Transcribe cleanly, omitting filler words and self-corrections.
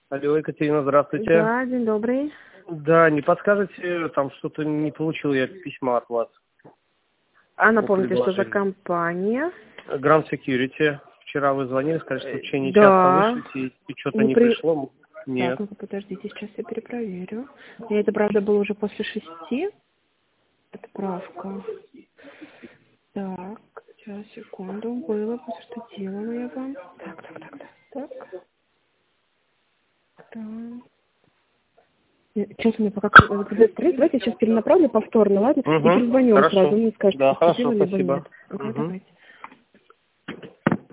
Алло, Екатерина, здравствуйте. Да, день добрый. Да, не подскажете, там что-то не получил я письма от вас. А напомните, что за компания? Grand Security. Вчера вы звонили, сказали, что в течение Да. часа вышлите, и что-то не пришло. Нет. Так, ну-ка, подождите, сейчас я перепроверю. И это, правда, было уже после 6. Отправка. Так, сейчас, секунду. Было, потому что делала я вам. Так. Сейчас у меня пока... Давайте я сейчас перенаправлю повторно, ладно? И перезвоню вам сразу, мне скажете, Да, поступило хорошо, либо спасибо. нет. Ага, давайте.